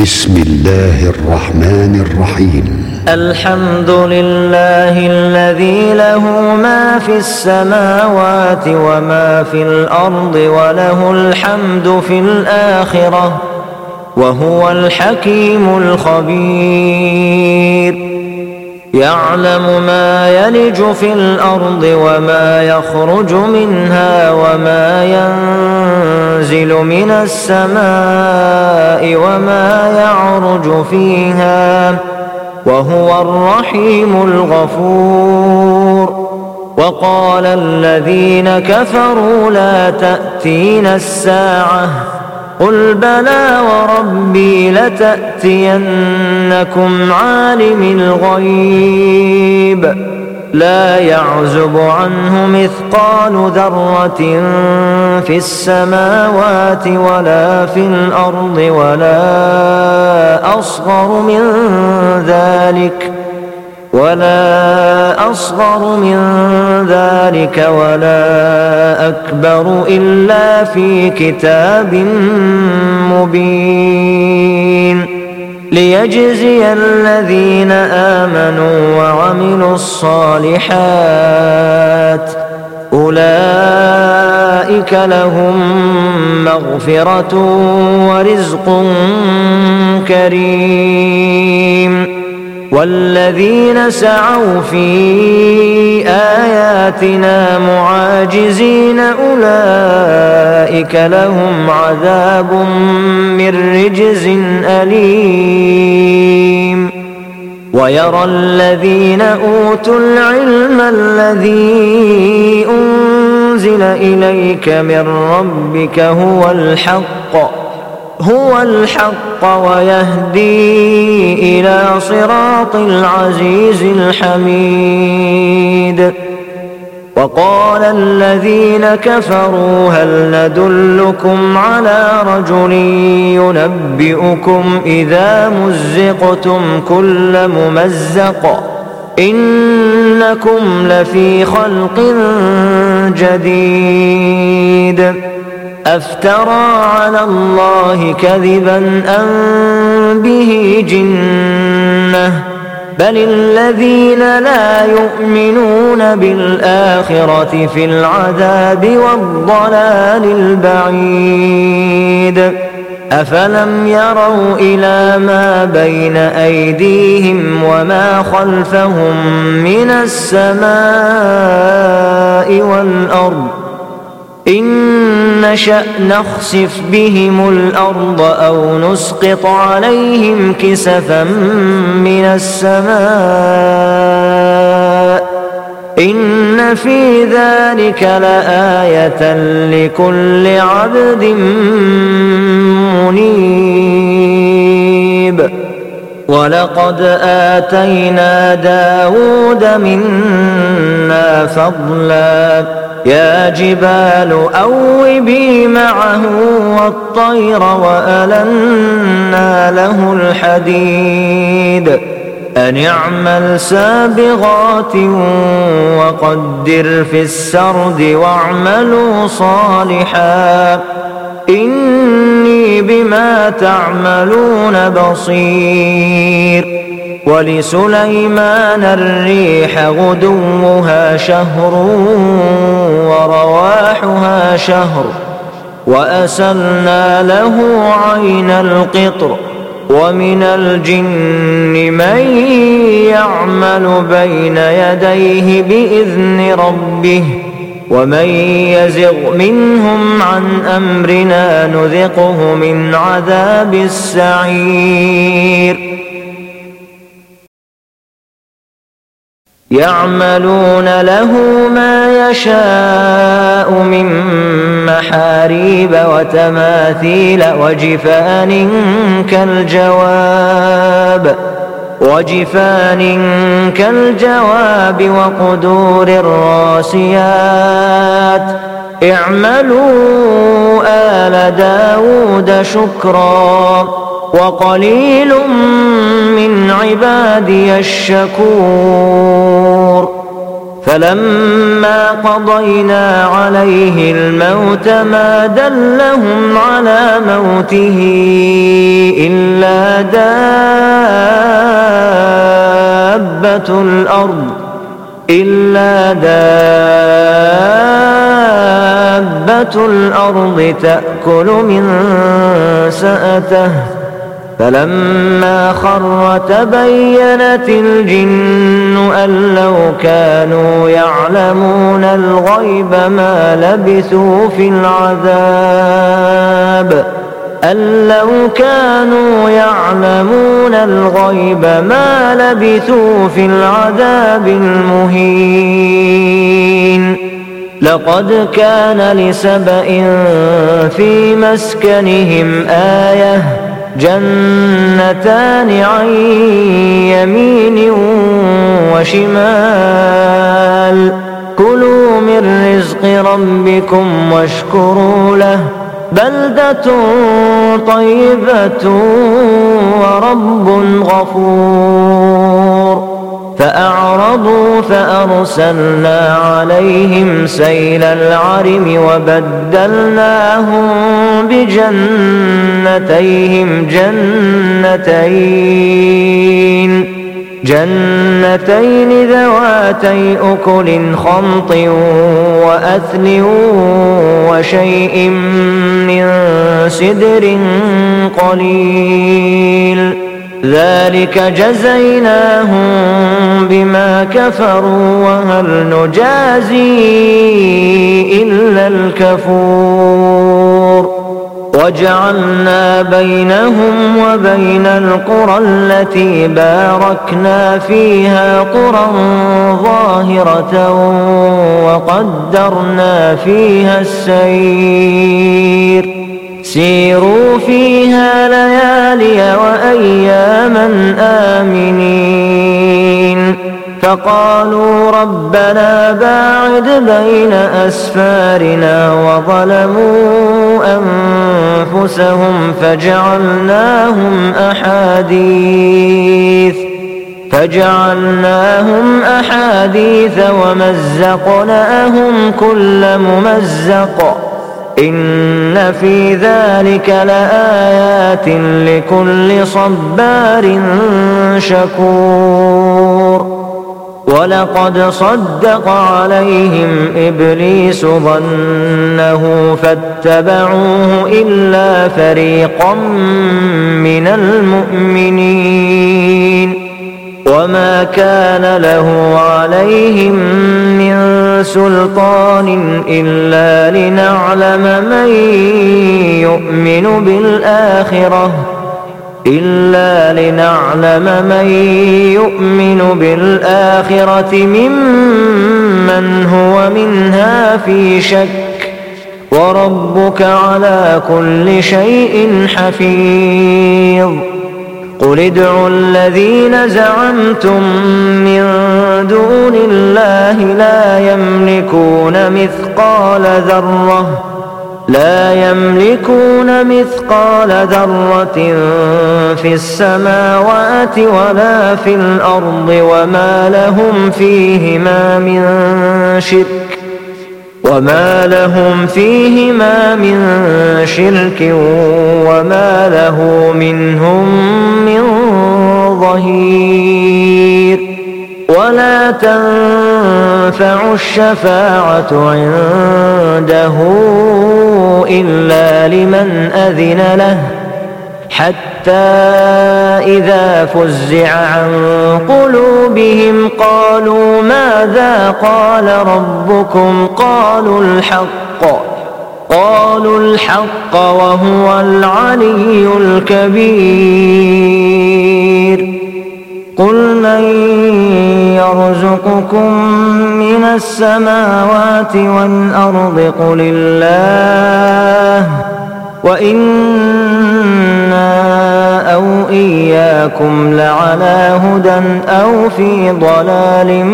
بسم الله الرحمن الرحيم. الحمد لله الذي له ما في السماوات وما في الأرض وله الحمد في الآخرة وهو الحكيم الخبير. يعلم ما يلج في الأرض وما يخرج منها وما ينزل من السماء وما يعرج فيها وهو الرحيم الغفور. وقال الذين كفروا لا تأتينا الساعة قل بلى وربي لتأتينكم عالم الغيب لا يعزب عنه مثقال ذرة في السماوات ولا في الأرض ولا أصغر من ذلك ولا أكبر إلا في كتاب مبين. ليجزي الذين آمنوا وعملوا الصالحات أولئك لهم مغفرة ورزق كريم. والذين سعوا في آياتنا معاجزين أولئك لهم عذاب من رجز أليم. ويرى الذين أوتوا العلم الذي أنزل إليك من ربك هو الحق ويهدي إلى صراط العزيز الحميد. وقال الذين كفروا هل ندلكم على رجل ينبئكم إذا مزقتم كل ممزق إنكم لفي خلق جديد. أفترى على الله كذبا أم به جنة بل الذين لا يؤمنون بالآخرة في العذاب والضلال البعيد. أفلم يروا إلى ما بين أيديهم وما خلفهم من السماء والأرض إن نشأ نخسف بهم الأرض أو نسقط عليهم كسفا من السماء إن في ذلك لآية لكل عبد منيب. ولقد آتينا داود منا فضلا يا جبال أوبي معه والطير وألنا له الحديد أن اعمل سابغات وقدر في السرد واعملوا صالحا إني بما تعملون بصير. ولسليمان الريح غدوها شهر ورواحها شهر وأسلنا له عين القطر. ومن الجن من يعمل بين يديه بإذن ربه ومن يزغ منهم عن أمرنا نذقه من عذاب السعير. يعملون له ما يشاء من محاريب وتماثيل وجفان كالجواب وقدور الراسيات اعملوا آل داود شكرا وقليل من عبادي الشكور. فلما قضينا عليه الموت ما دلهم على موته إلا دابة الأرض تأكل من سأته فلما خر تبينت الجن أن لو كانوا يعلمون الغيب ما لبثوا في العذاب المهين لقد كان لسبإ في مسكنهم آية جنتان عن يمين وشمال كلوا من رزق ربكم واشكروا له بلدة طيبة ورب غفور فأعرضوا فأرسلنا عليهم سيل العرم وبدلناهم بجنتيهم جنتين ذواتي أكل خمط وأثل وشيء من سدر قليل ذلك جزيناهم بما كفروا وهل نجازي إلا الكفور وجعلنا بينهم وبين القرى التي باركنا فيها قرى ظاهرة وقدرنا فيها السير سيروا فيها ليالي وأياما آمنين فقالوا ربنا باعد بين أسفارنا وظلموا أنفسهم فجعلناهم أحاديث ومزقناهم كل ممزق إن في ذلك لآيات لكل صبار شكور ولقد صدق عليهم إبليس ظنه فاتبعوه إلا فريقا من المؤمنين وما كان له عليهم من سلطان إلا لنعلم من يؤمن بالآخرة ممن هو منها في شك وربك على كل شيء حفيظ قل ادعوا الذين زعمتم من دون الله لا يملكون مثقال ذرة في السماوات ولا في الأرض وما لهم فيهما من شرك وما له منهم من ظهير ولا تنفع الشفاعة عنده إلا لمن أذن له حتى إذا فزع عن قلوبهم قالوا ماذا قال ربكم قالوا الحق وهو العلي الكبير قل من يرزقكم من السماوات والأرض قل الله وإنا أو إياكم لعلى هدى أو في ضلال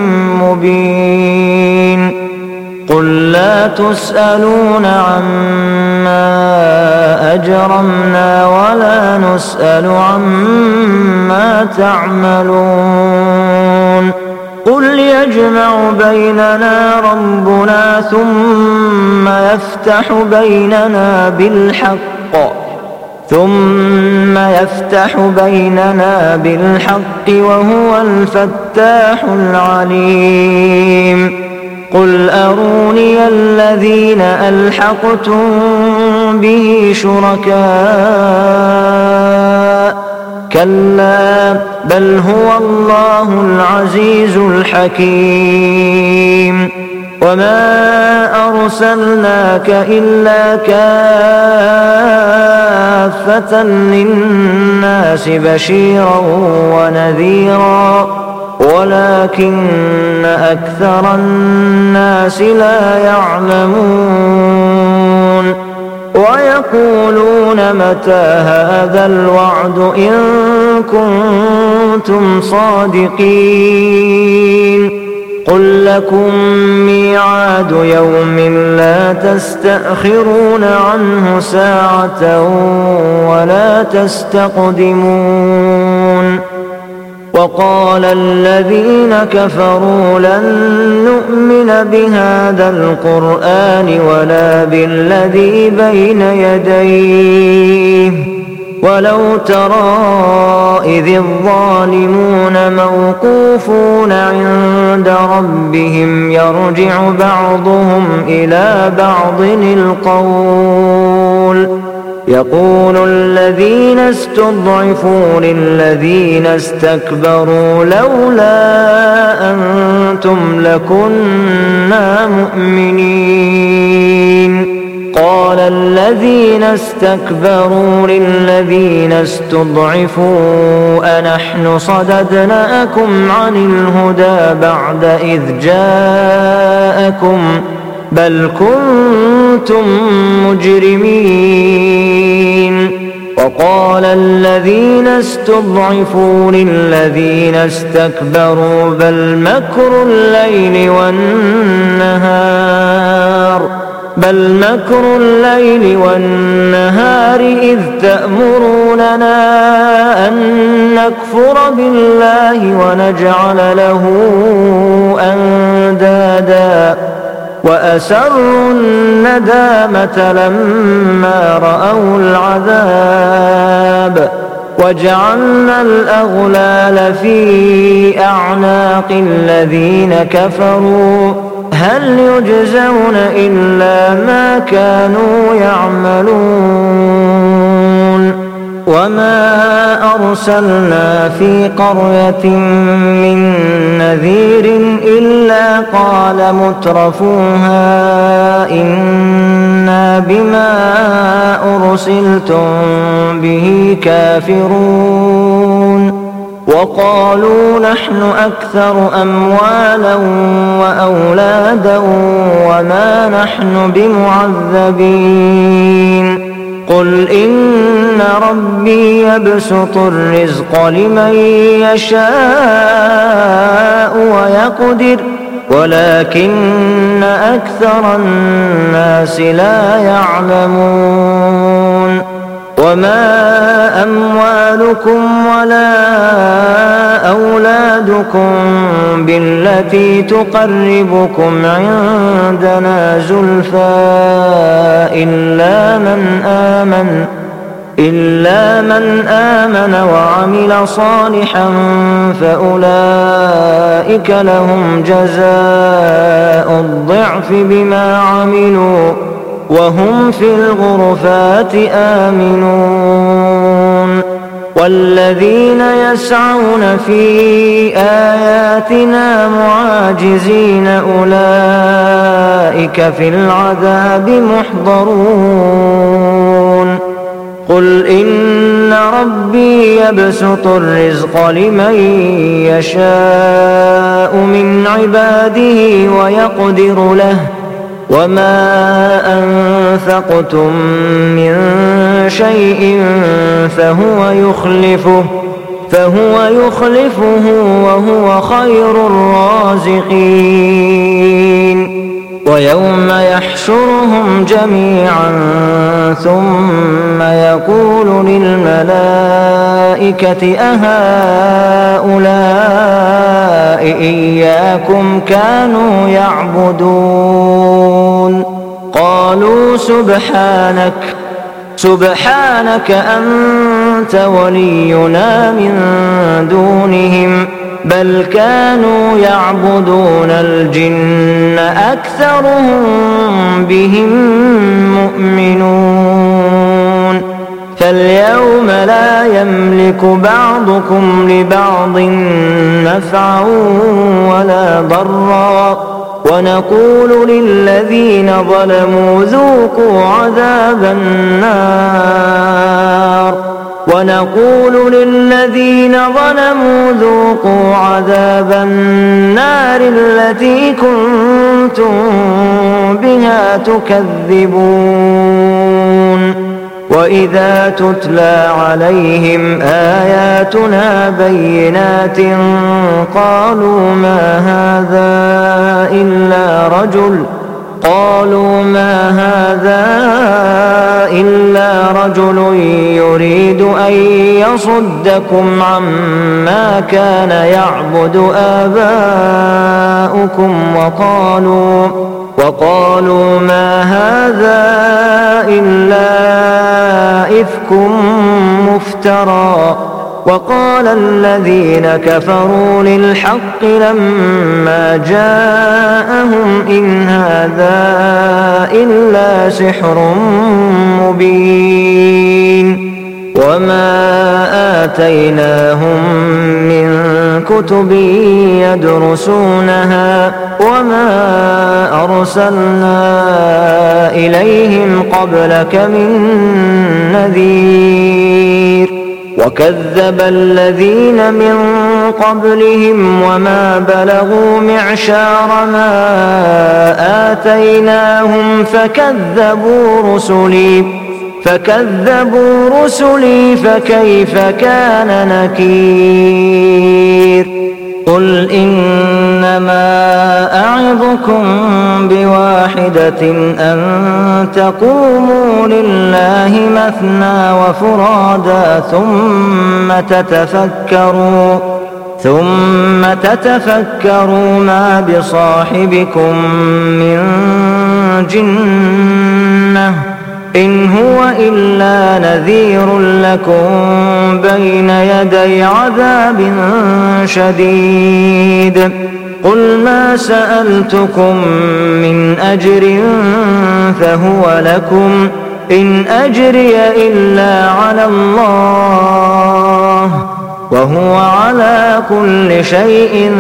مبين قل لا تسألون عما أجرمنا ولا نسأل عما تعملون قل يجمع بيننا ربنا ثم يفتح بيننا بالحق وهو الفتاح العليم قل أروني الذين ألحقتم به شركاء كلا بل هو الله العزيز الحكيم وما أرسلناك إلا كافة للناس بشيرا ونذيرا ولكن أكثر الناس لا يعلمون ويقولون متى هذا الوعد إن كنتم صادقين قل لكم ميعاد يوم لا تستأخرون عنه ساعة ولا تستقدمون وقال الذين كفروا لن نؤمن بهذا القرآن ولا بالذي بين يديه ولو ترى إذ الظالمون موقوفون عند ربهم يرجع بعضهم إلى بعض القول يقول الذين استضعفوا للذين استكبروا لولا أنتم لكنا مؤمنين قال الذين استكبروا للذين استضعفوا أنحن صددناكم عن الهدى بعد إذ جاءكم بل كنتم مجرمين وقال الذين استضعفوا للذين استكبروا بل مكر الليل والنهار إذ تأمروننا أن نكفر بالله ونجعل له أندادا وأسروا الندامة لما رأوا العذاب وجعلنا الأغلال في أعناق الذين كفروا هل يجزون إلا ما كانوا يعملون وما أرسلنا في قرية من نذير إلا قال مترفوها إنا بما أرسلتم به كافرون وقالوا نحن أكثر أموالا وأولادا وما نحن بمعذبين قل إن ربي يبسط الرزق لمن يشاء ويقدر ولكن أكثر الناس لا يعلمون وما أموالكم ولا أولادكم بالتي تقربكم عندنا زلفى إلا من آمن وعمل صالحا فأولئك لهم جزاء الضعف بما عملوا وهم في الغرفات آمنون والذين يسعون في آياتنا معاجزين أولئك في العذاب محضرون قل إن ربي يبسط الرزق لمن يشاء من عباده ويقدر له وما أنفقتم من شيء فهو يخلفه وهو خير الرازقين ويوم يحشرهم جميعا ثم يقول للملائكة الملائكة أهؤلاء إياكم كانوا يعبدون قالوا سبحانك أنت ولينا من دونهم بل كانوا يعبدون الجن أكثرهم بهم مؤمنون فاليوم لا يملك بعضكم لبعض نفعا ولا ضرا ونقول للذين ظلموا ذوقوا عذاب النار التي كنتم بها تكذبون وإذا تتلى عليهم آياتنا بينات قالوا ما هذا إلا رجل يريد أن يصدكم عما كان يعبد آباؤكم وقالوا ما هذا إلا إفك مفترى وقال الذين كفروا للحق لما جاءهم إن هذا إلا سحر مبين وما آتيناهم من كتب يدرسونها وما أرسلنا إليهم قبلك من نذير وكذب الذين من قبلهم وما بلغوا معشار ما آتيناهم فكذبوا رسلي فكيف كان نكير قل إنما أعظكم بواحدة أن تقوموا لله مثنى وفرادا ثم تتفكروا ما بصاحبكم من جنة إن هو إلا نذير لكم بين يدي عذاب شديد قل ما سألتكم من أجر فهو لكم إن أجري إلا على الله وهو على كل شيء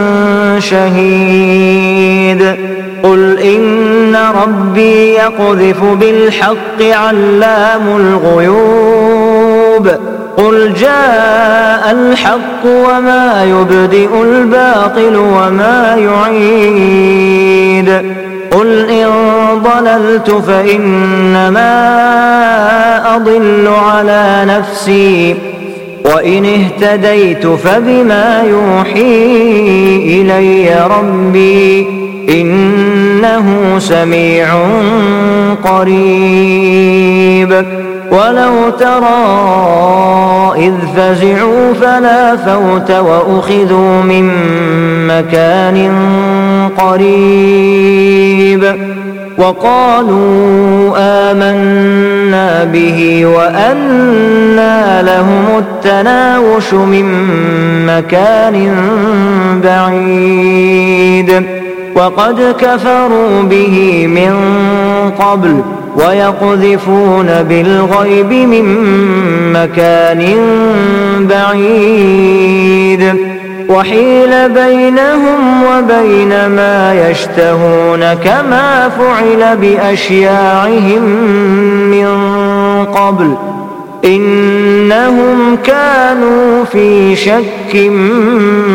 شهيد قل إن ربي يقذف بالحق علام الغيوب قل جاء الحق وما يبدئ الباطل وما يعيد قل إن ضللت فإنما أضل على نفسي وإن اهتديت فبما يوحي إلي ربي إنه سميع قريب ولو ترى إذ فزعوا فلا فوت وأخذوا من مكان قريب وقالوا آمنا به وأنى لهم التناوش من مكان بعيد وقد كفروا به من قبل ويقذفون بالغيب من مكان بعيد وحيل بينهم وبين ما يشتهون كما فعل بأشياعهم من قبل إنهم كانوا في شك